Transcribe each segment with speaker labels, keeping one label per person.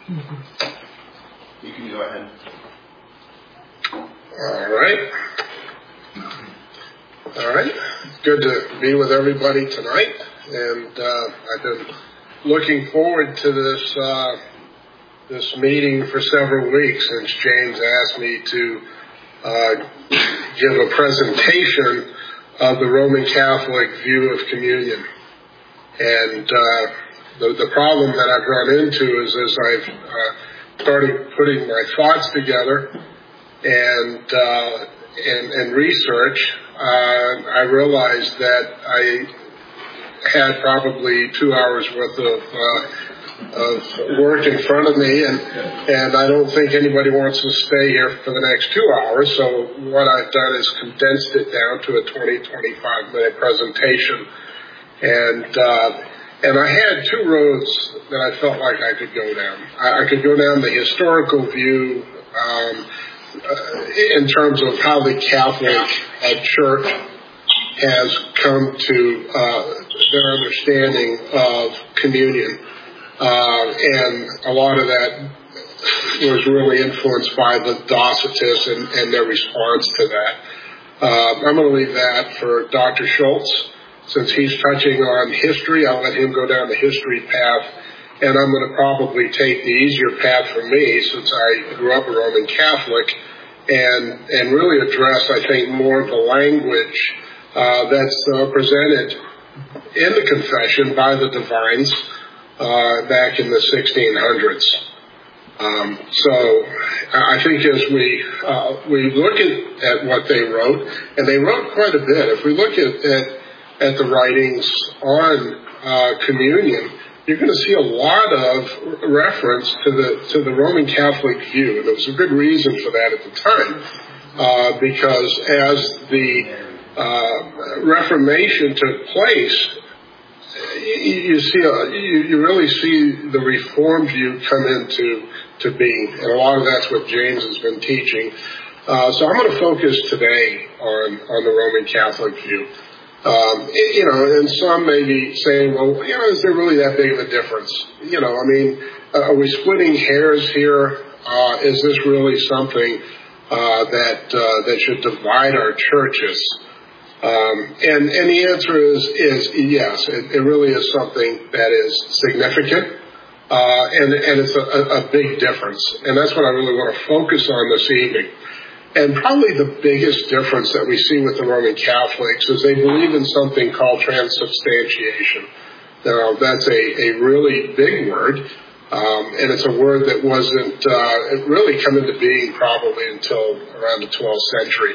Speaker 1: You can go ahead.
Speaker 2: All right. Good to be with everybody tonight. And I've been looking forward to this meeting for several weeks since James asked me to give a presentation of the Roman Catholic view of communion. And the problem that I've run into is as I've started putting my thoughts together and research, I realized that I had probably 2 hours worth of work in front of me, and I don't think anybody wants to stay here for the next 2 hours. So what I've done is condensed it down to a 20-25 minute presentation, and I had two roads that I felt like I could go down. I could go down the historical view in terms of how the Catholic Church has come to their understanding of communion. And a lot of that was really influenced by the Docetists and their response to that. I'm going to leave that for Dr. Schultz. Since he's touching on history, I'll let him go down the history path. And I'm going to probably take the easier path for me, since I grew up a Roman Catholic, and really address, I think, more of the language that's presented in the confession by the divines back in the 1600s. So I think as we look at what they wrote, and they wrote quite a bit. If we look at the writings on communion, you're going to see a lot of reference to the Roman Catholic view. And there was a good reason for that at the time, because as the Reformation took place, you really see the Reformed view come into being, and a lot of that's what James has been teaching. So I'm going to focus today on the Roman Catholic view. And some may be saying, well, is there really that big of a difference? Are we splitting hairs here? Is this really something that should divide our churches? And the answer is yes. It really is something that is significant, and it's a big difference. And that's what I really want to focus on this evening. And probably the biggest difference that we see with the Roman Catholics is they believe in something called transubstantiation. Now, that's a really big word, and it's a word that wasn't really come into being probably until around the 12th century.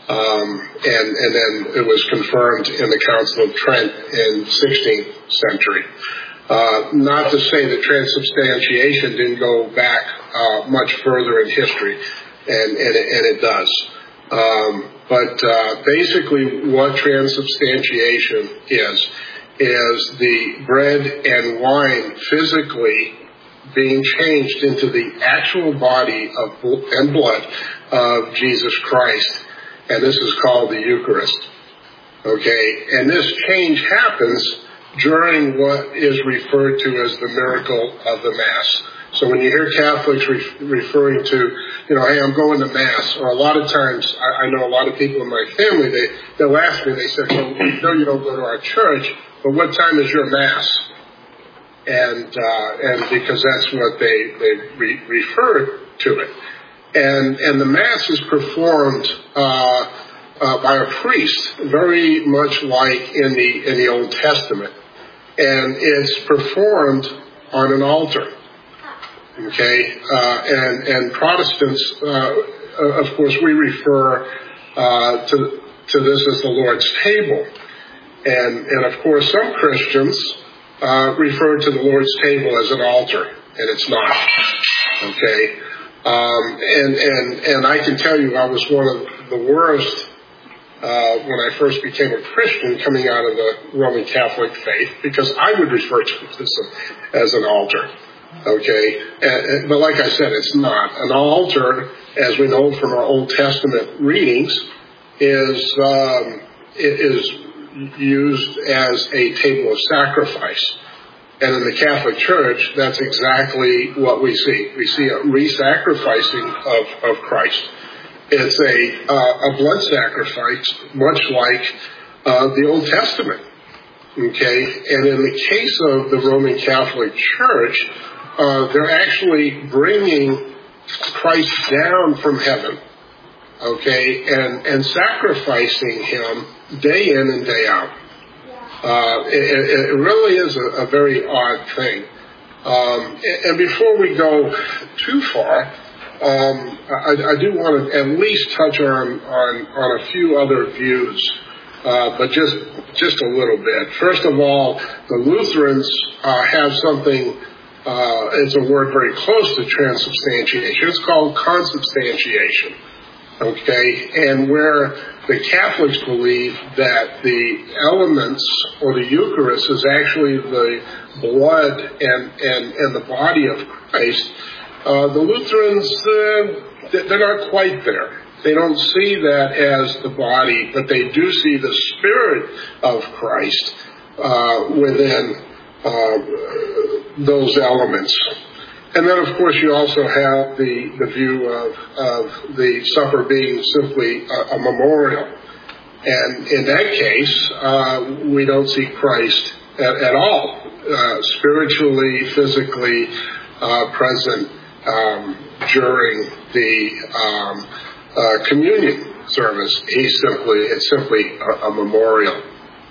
Speaker 2: And then it was confirmed in the Council of Trent in 16th century. Not to say that transubstantiation didn't go back much further in history. And it does. But basically what transubstantiation is the bread and wine physically being changed into the actual body and blood of Jesus Christ. And this is called the Eucharist. Okay? And this change happens during what is referred to as the miracle of the Mass. So when you hear Catholics referring to, hey, I'm going to Mass, or a lot of times, I know a lot of people in my family, they'll ask me, they say, well, we know you don't go to our church, but what time is your Mass? And because that's what they refer to it. And the Mass is performed by a priest, very much like in the Old Testament. And it's performed on an altar. Okay, and Protestants, of course, we refer to this as the Lord's table, and of course, some Christians refer to the Lord's table as an altar, and it's not. Okay, and I can tell you, I was one of the worst when I first became a Christian, coming out of the Roman Catholic faith, because I would refer to this as an altar. Okay, but like I said, it's not. An altar, as we know from our Old Testament readings, is used as a table of sacrifice. And in the Catholic Church, that's exactly what we see. We see a re-sacrificing of Christ. It's a blood sacrifice, much like the Old Testament. Okay? And in the case of the Roman Catholic Church, they're actually bringing Christ down from heaven, okay, and sacrificing him day in and day out. It really is a very odd thing. And before we go too far, I do want to at least touch on a few other views, but just a little bit. First of all, the Lutherans have something. It's a word very close to transubstantiation. It's called consubstantiation. Okay, and where the Catholics believe that the elements or the Eucharist is actually the blood and the body of Christ, the Lutherans, they're not quite there. They don't see that as the body, but they do see the Spirit of Christ within those elements. And then, of course, you also have the view of the supper being simply a memorial. And in that case, we don't see Christ at all, spiritually, physically present during the communion service. It's simply a memorial.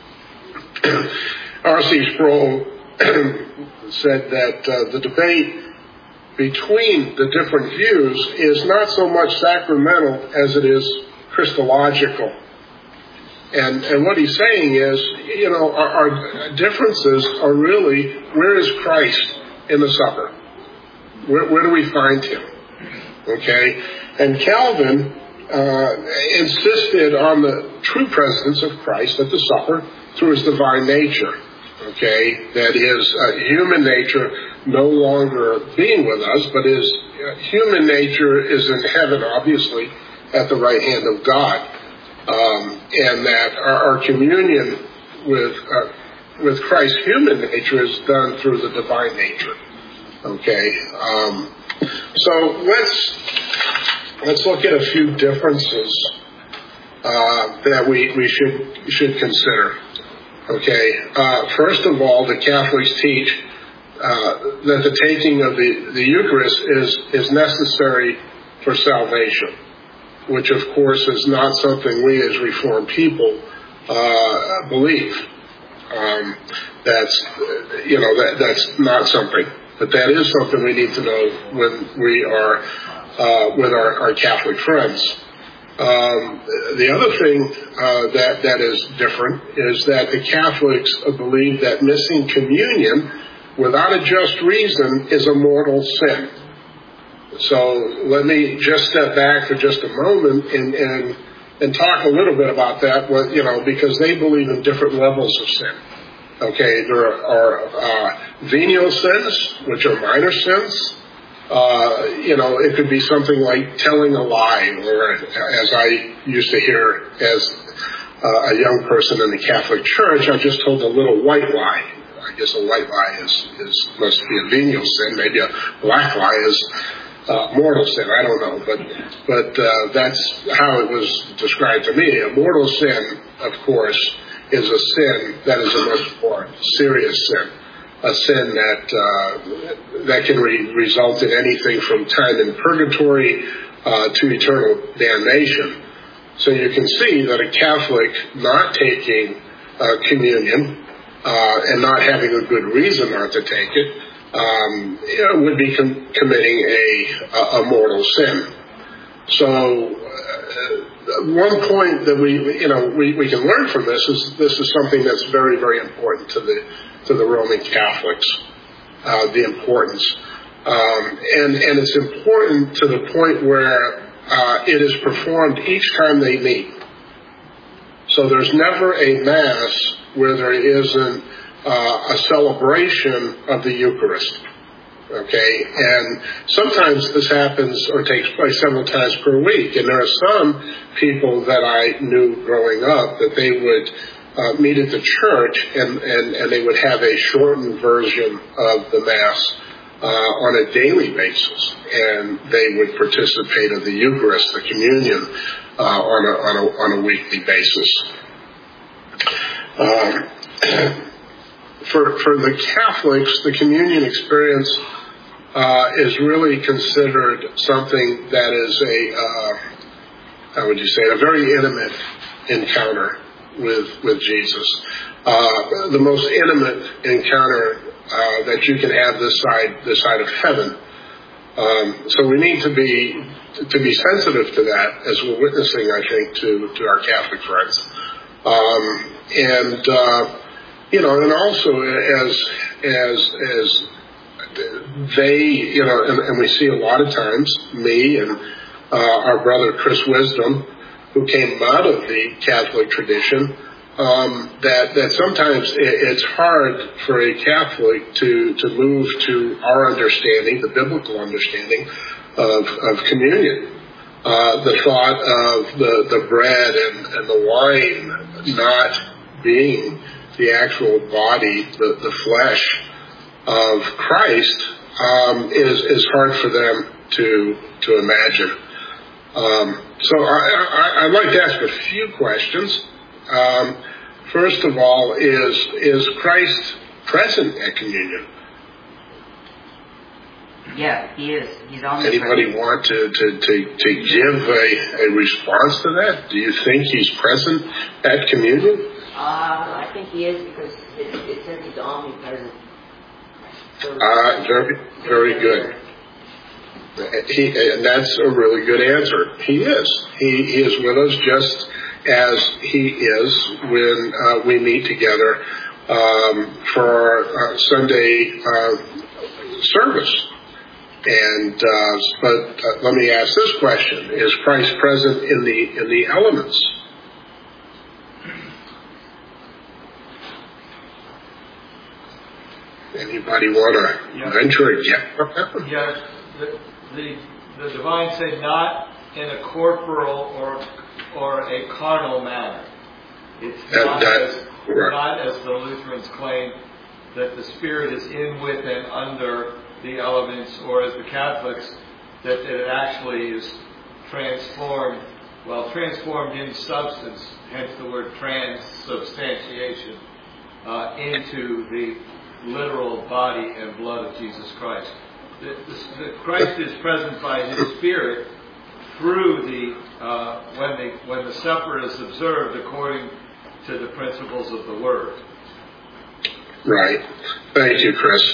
Speaker 2: R.C. Sproul said that the debate between the different views is not so much sacramental as it is Christological. And what he's saying is, our differences are really, where is Christ in the supper? Where do we find him? Okay? And Calvin insisted on the true presence of Christ at the supper through his divine nature. Okay? That his human nature no longer being with us, but his human nature is in heaven, obviously, at the right hand of God. And that our communion with Christ's human nature is done through the divine nature. Okay? So let's look at a few differences that we should consider. Okay? First of all, the Catholics teach that the taking of the Eucharist is necessary for salvation, which of course is not something we as Reformed people believe. That's not something, but that is something we need to know when we are with our Catholic friends. The other thing that is different is that the Catholics believe that missing communion without a just reason is a mortal sin. So let me just step back for just a moment and talk a little bit about that, because they believe in different levels of sin. Okay, there are venial sins, which are minor sins. It could be something like telling a lie, or as I used to hear as a young person in the Catholic Church, I just told a little white lie. I guess a white lie must be a venial sin. Maybe a black lie is mortal sin. I don't know, but that's how it was described to me. A mortal sin, of course, is a sin that is a much more serious sin. A sin that can result in anything from time in purgatory to eternal damnation. So you can see that a Catholic not taking communion and not having a good reason not to take it would be committing a mortal sin. So one point that we can learn from this is something that's very, very important to the Roman Catholics, the importance. And it's important to the point where it is performed each time they meet. So there's never a Mass where there isn't a celebration of the Eucharist. Okay, and sometimes this happens or takes place several times per week. And there are some people that I knew growing up that they would meet at the church, and they would have a shortened version of the Mass on a daily basis, and they would participate in the Eucharist, the communion, on a weekly basis. For the Catholics, the communion experience is really considered something that is a very intimate encounter with Jesus. The most intimate encounter that you can have this side of heaven. So we need to be sensitive to that as we're witnessing, I think, to our Catholic friends. And also as they, and we see a lot of times, me and our brother Chris Wisdom, who came out of the Catholic tradition, that sometimes it's hard for a Catholic to move to our understanding, the biblical understanding of communion. The thought of the bread and the wine not being the actual body, the flesh of Christ, is hard for them to imagine. So I'd like to ask a few questions. First of all, is Christ present at communion?
Speaker 1: Yeah, he is. He's omnipresent.
Speaker 2: Anybody want to give a response to that? Do you think he's present at communion?
Speaker 1: I think he is, because it says he's omnipresent. So
Speaker 2: very good. And that's a really good answer. He is. He is with us just as he is when we meet together for our Sunday service. And but let me ask this question: is Christ present in the elements? Anybody want to venture a guess?
Speaker 3: Yes. The divine say not in a corporal or a carnal manner. It's not as the Lutherans claim that the Spirit is in, with, and under the elements, or as the Catholics, that it actually is transformed in substance, hence the word transubstantiation, into the literal body and blood of Jesus Christ. Christ is present by His Spirit through when the supper is observed according to the principles of the Word.
Speaker 2: Right. Thank you, Chris.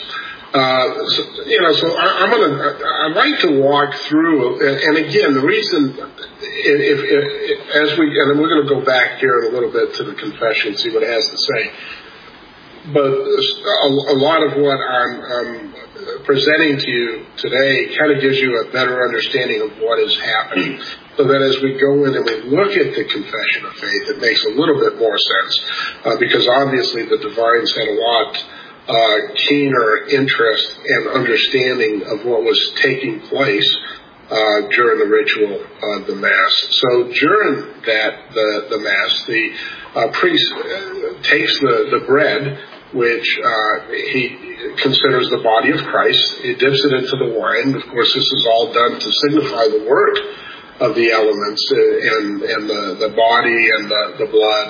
Speaker 2: So I'd like to walk through, and again, the reason, and we're going to go back here in a little bit to the confession, see what it has to say. But a lot of what I'm presenting to you today kind of gives you a better understanding of what is happening, so that as we go in and we look at the confession of faith, it makes a little bit more sense, because obviously the divines had a lot keener interest and understanding of what was taking place during the ritual of the Mass. So during the Mass, the priest takes the bread, which he considers the body of Christ. He dips it into the wine. Of course, this is all done to signify the work of the elements and the body and the blood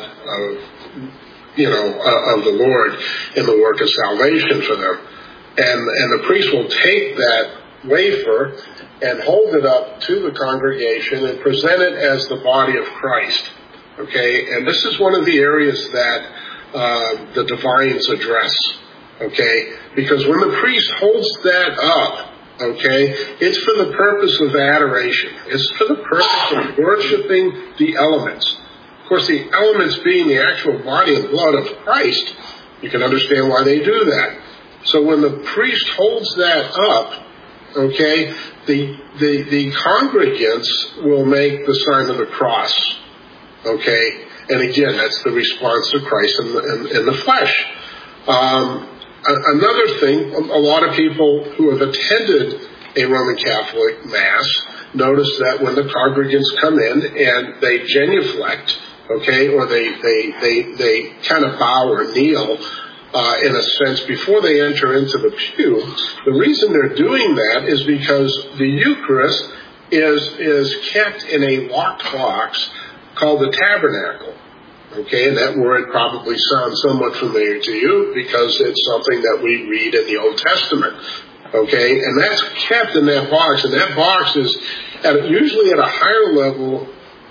Speaker 2: of the Lord in the work of salvation for them. And the priest will take that wafer and hold it up to the congregation and present it as the body of Christ. Okay, and this is one of the areas that the divines address. Okay, because when the priest holds that up, okay, it's for the purpose of adoration. It's for the purpose of worshiping the elements. Of course, the elements being the actual body and blood of Christ, you can understand why they do that. So when the priest holds that up, okay, the congregants will make the sign of the cross. Okay, and again, that's the response to Christ in the flesh. Another thing, a lot of people who have attended a Roman Catholic Mass notice that when the congregants come in and they genuflect, okay, or they kind of bow or kneel in a sense before they enter into the pew. The reason they're doing that is because the Eucharist is kept in a locked box called the tabernacle. Okay, and that word probably sounds somewhat familiar to you because it's something that we read in the Old Testament. Okay, and that's kept in that box, and that box is usually at a higher level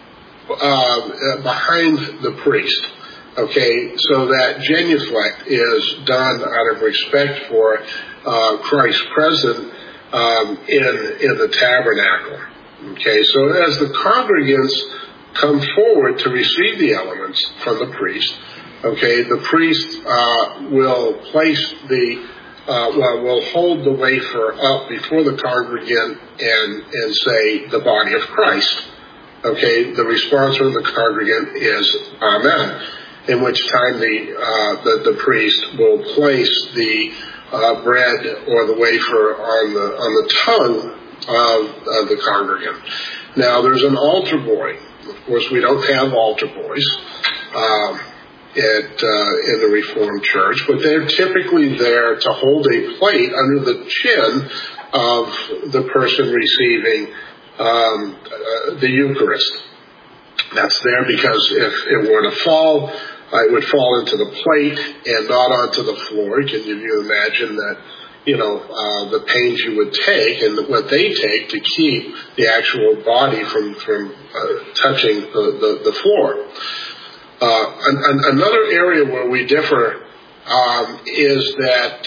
Speaker 2: behind the priest. Okay, so that genuflect is done out of respect for Christ present in the tabernacle. Okay, so as the congregants come forward to receive the elements from the priest, okay, the priest will place will hold the wafer up before the congregant and say the body of Christ. Okay, the response from the congregant is Amen. In which time the priest will place the bread or the wafer on the tongue of the congregant. Now there's an altar boy. Of course, we don't have altar boys in the Reformed Church, but they're typically there to hold a plate under the chin of the person receiving the Eucharist. That's there because if it were to fall, it would fall into the plate and not onto the floor. Can you imagine that? The pains you would take and what they take to keep the actual body from touching the floor. Another area where we differ is that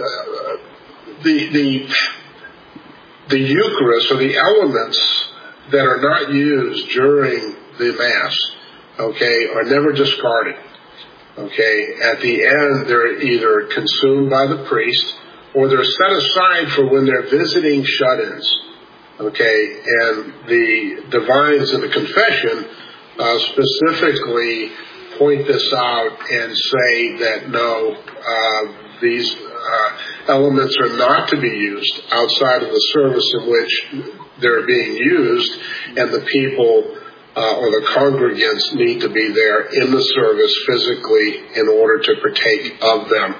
Speaker 2: the Eucharist, or the elements that are not used during the Mass, okay, are never discarded. Okay, at the end, they're either consumed by the priest or they're set aside for when they're visiting shut-ins. Okay, and the divines in the confession specifically point this out and say that no, these elements are not to be used outside of the service in which they're being used, and the people or the congregants need to be there in the service physically in order to partake of them.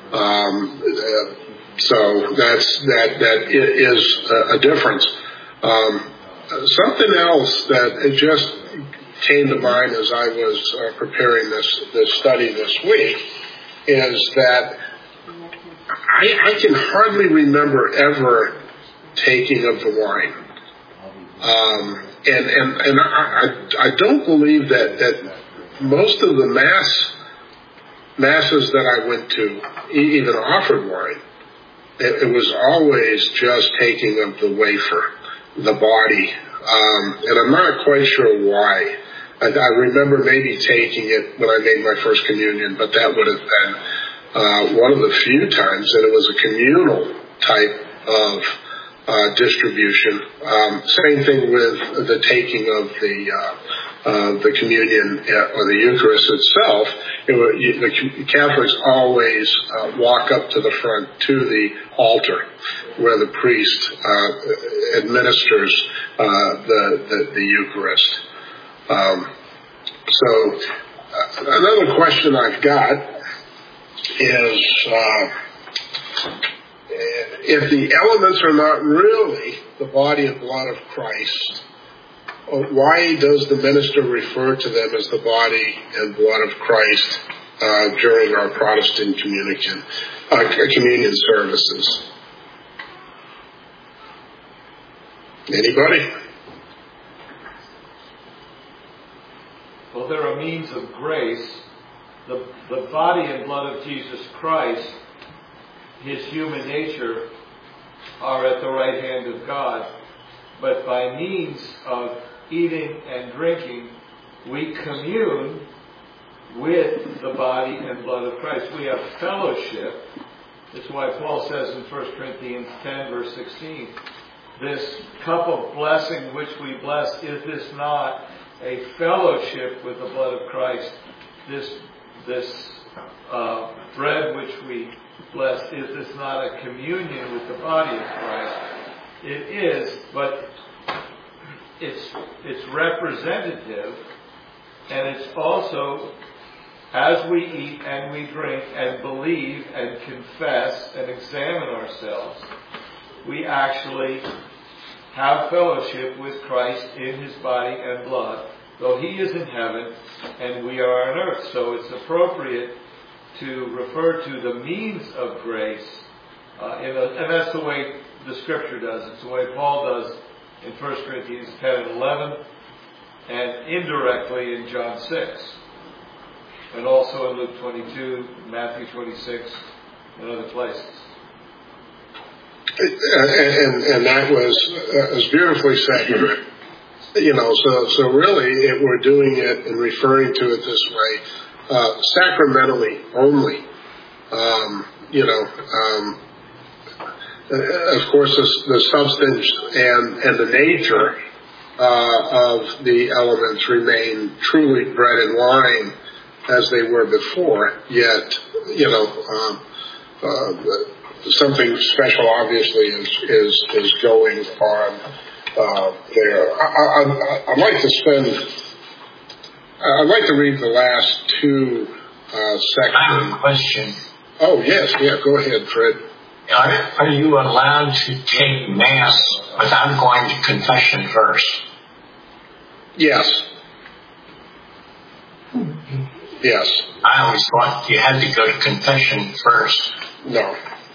Speaker 2: So that is a difference. Something else that just came to mind as I was preparing this study this week is that I can hardly remember ever taking of the wine. And I don't believe that most of the masses that I went to even offered wine. It was always just taking of the wafer, the body, and I'm not quite sure why. I remember maybe taking it when I made my first communion, but that would have been one of the few times that it was a communal type of distribution. Same thing with the taking of the communion or the Eucharist itself. The Catholics always walk up to the front to the altar where the priest administers the Eucharist. So another question I've got is if the elements are not really the body and blood of Christ, why does the minister refer to them as the body and blood of Christ during our Protestant communion services? Anybody?
Speaker 3: Well, they're a means of grace. The body and blood of Jesus Christ, his human nature, are at the right hand of God. But by means of eating and drinking, we commune with the body and blood of Christ. We have fellowship. That's why Paul says in 1 Corinthians 10, verse 16, this cup of blessing which we bless, is this not a fellowship with the blood of Christ? This bread which we bless, is this not a communion with the body of Christ? It is, but it's representative And it's also, as we eat and we drink and believe and confess and examine ourselves, we actually have fellowship with Christ in His body and blood, though He is in heaven and we are on earth. So it's appropriate to refer to the means of grace, and that's the way the Scripture does. It's the way Paul does in 1 Corinthians 10 and 11, and indirectly in John 6, and also in Luke 22, Matthew 26, and other places.
Speaker 2: And that was beautifully said. So really, we're doing it and referring to it this way, sacramentally only. Of course, the substance and the nature of the elements remain truly bread and wine as they were before. Yet, something special obviously is going on there. I'd like to read the last two sections.
Speaker 4: I have a question.
Speaker 2: Oh yes, go ahead, Fred.
Speaker 4: Are you allowed to take Mass without going to confession first?
Speaker 2: Yes.
Speaker 4: I always thought you had to go to confession first.
Speaker 2: No.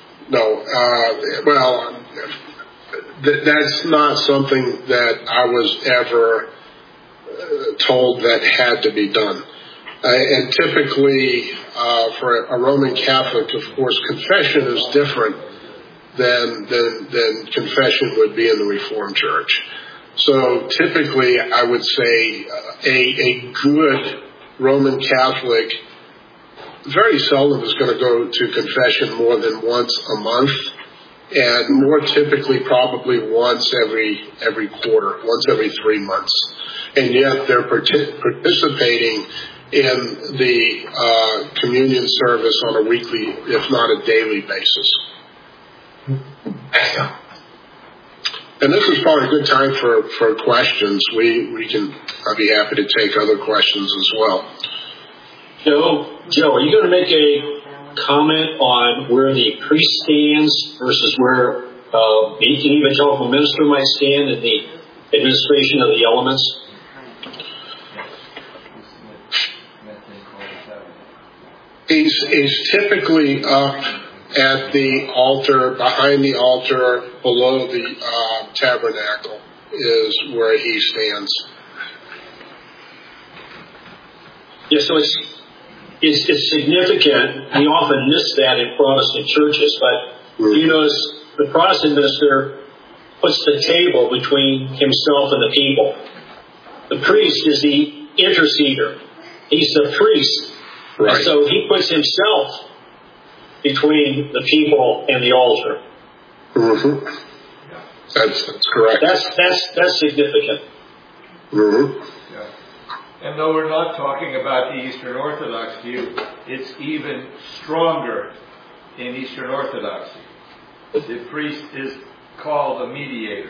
Speaker 2: That's not something that I was ever told that had to be done. And typically, for a Roman Catholic, of course, confession is different than confession would be in the Reformed Church. So typically, I would say a good Roman Catholic very seldom is going to go to confession more than once a month, and more typically probably once every quarter, once every 3 months. And yet they're participating in the communion service on a weekly, if not a daily basis. And this is probably a good time for questions. I'd be happy to take other questions as well.
Speaker 5: Joe, are you going to make a comment on where the priest stands versus where an evangelical minister might stand in the administration of the elements?
Speaker 2: He's typically up at the altar, behind the altar, below the tabernacle is where he stands.
Speaker 5: Yeah, so it's significant. We often miss that in Protestant churches, but you notice the Protestant minister puts the table between himself and the people. The priest is the interceder. He's the priest.
Speaker 2: Right.
Speaker 5: And so he puts himself between the people and the altar.
Speaker 2: Mm-hmm. That's correct.
Speaker 5: That's significant.
Speaker 2: Mm-hmm.
Speaker 3: And though we're not talking about the Eastern Orthodox view, it's even stronger in Eastern Orthodoxy. The priest is called a mediator,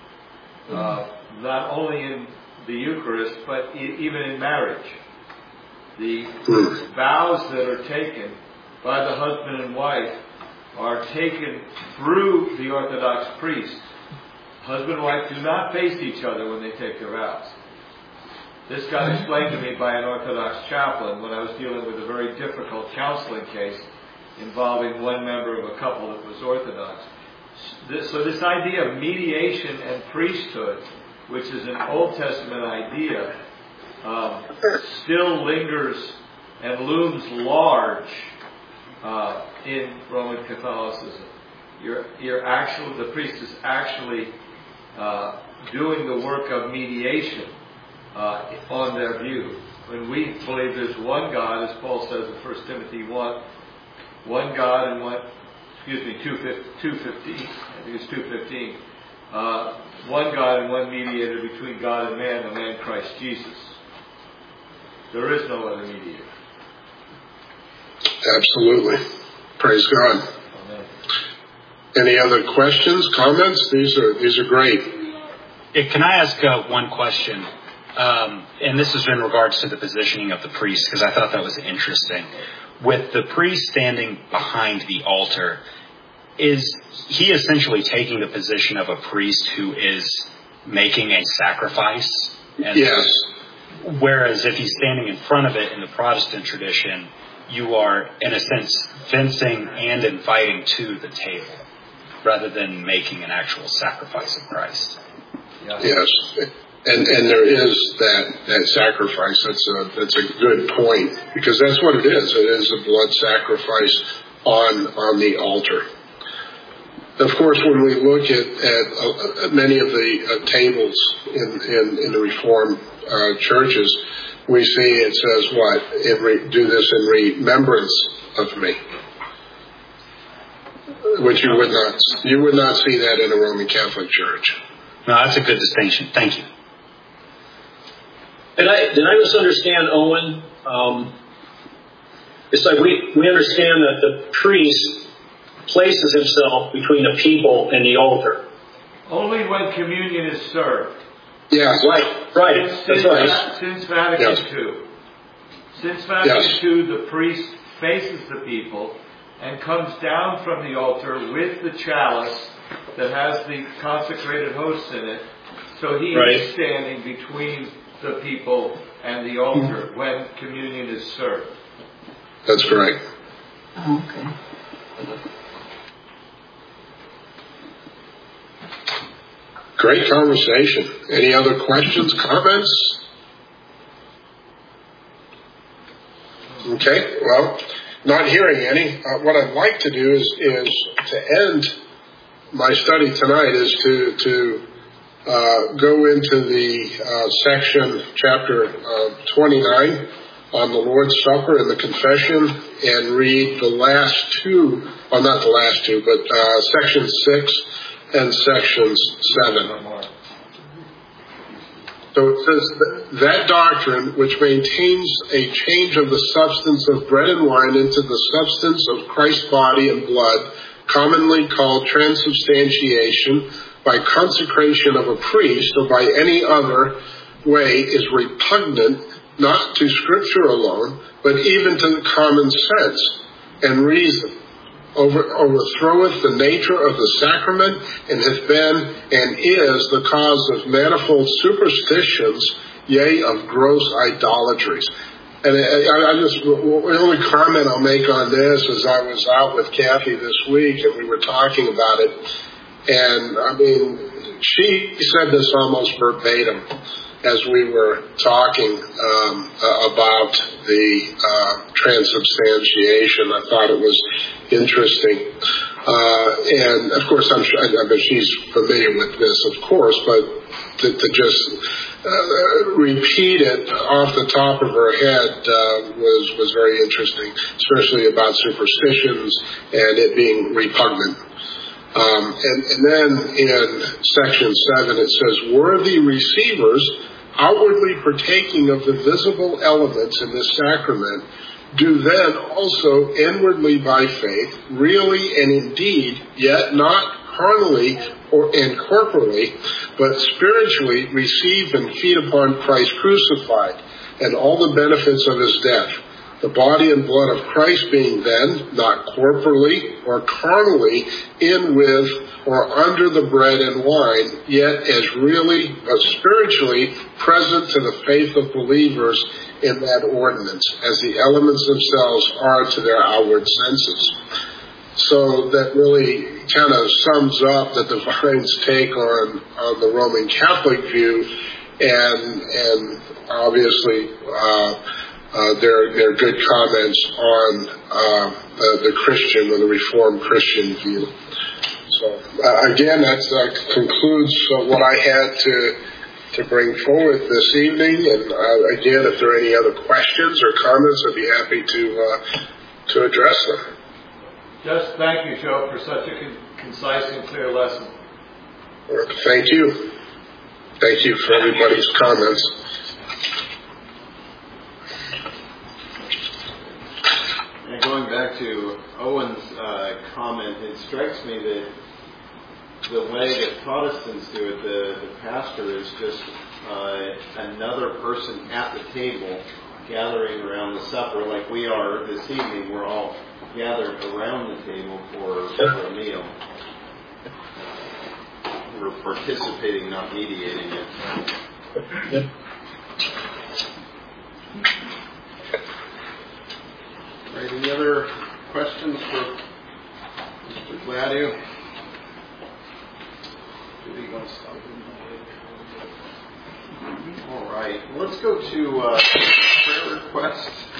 Speaker 3: not only in the Eucharist, but even in marriage. The vows that are taken by the husband and wife are taken through the Orthodox priest. Husband and wife do not face each other when they take their vows. This got explained to me by an Orthodox chaplain when I was dealing with a very difficult counseling case involving one member of a couple that was Orthodox. So this idea of mediation and priesthood, which is an Old Testament idea, still lingers and looms large in Roman Catholicism. The priest is actually doing the work of mediation on their view. When we believe there's one God, as Paul says in 1 Timothy 1, one God and 2:15, I think it's 2:15, one God and one mediator between God and man, the man Christ Jesus. There is no other mediator.
Speaker 2: Absolutely. Praise God.
Speaker 3: Amen.
Speaker 2: Any other questions, comments? These are great.
Speaker 6: Can I ask one question? and this is in regards to the positioning of the priest, because I thought that was interesting. With the priest standing behind the altar, is he essentially taking the position of a priest who is making a sacrifice?
Speaker 2: Yes.
Speaker 6: Whereas if he's standing in front of it in the Protestant tradition, you are, in a sense, fencing and inviting to the table, rather than making an actual sacrifice of Christ.
Speaker 2: Yes. And there is that sacrifice. That's a good point, because that's what it is. It is a blood sacrifice on the altar. Of course, when we look at many of the tables in the Reformed churches, we see it says what? Do this in remembrance of me. Which you would not see that in a Roman Catholic Church.
Speaker 6: No, that's a good distinction. Thank you.
Speaker 5: Did I misunderstand, Owen? It's like we understand that the priest places himself between the people and the altar.
Speaker 3: Only when communion is served.
Speaker 2: Yeah.
Speaker 5: Right. That's right.
Speaker 3: Since Vatican II. Since Vatican II, the priest faces the people and comes down from the altar with the chalice that has the consecrated hosts in it. So he is standing between the people and the altar when communion is served.
Speaker 2: That's correct.
Speaker 1: Okay.
Speaker 2: Great conversation. Any other questions, comments? Okay, well, not hearing any. What I'd like to do is to end my study tonight is to go into the section, chapter 29, on the Lord's Supper and the confession, and read the last two, well, not the last two, but section 6 and sections 7. So it says, that doctrine which maintains a change of the substance of bread and wine into the substance of Christ's body and blood, commonly called transubstantiation, by consecration of a priest or by any other way, is repugnant not to Scripture alone, but even to the common sense and reason. Overthroweth the nature of the sacrament, and hath been and is the cause of manifold superstitions, yea, of gross idolatries. And the only comment I'll make on this is I was out with Kathy this week, and we were talking about it. And, I mean, she said this almost verbatim as we were talking about the transubstantiation. I thought it was interesting. And, of course, I bet she's familiar with this, of course, but to just repeat it off the top of her head was very interesting, especially about superstitions and it being repugnant. And then in section 7 it says, worthy receivers, outwardly partaking of the visible elements in this sacrament, do then also inwardly by faith, really and indeed, yet not carnally and corporally, but spiritually receive and feed upon Christ crucified and all the benefits of his death. The body and blood of Christ being then, not corporally or carnally, in with or under the bread and wine, yet as really but spiritually present to the faith of believers in that ordinance, as the elements themselves are to their outward senses. So that really kind of sums up the Divine's take on the Roman Catholic view, and obviously there are good comments on the Christian or the Reformed Christian view. So again, that concludes what I had to bring forward this evening. And again, if there are any other questions or comments, I'd be happy to address them.
Speaker 3: Just thank you, Joe, for such a concise and clear lesson.
Speaker 2: Thank you. Thank you for everybody's comments.
Speaker 7: And going back to Owen's comment, it strikes me that the way that Protestants do it, the pastor is just another person at the table gathering around the supper like we are this evening. We're all gathered around the table for a meal. We're participating, not mediating it.
Speaker 5: Yep.
Speaker 7: All right, any other questions for Mr. Gladio? All right, let's go to prayer requests.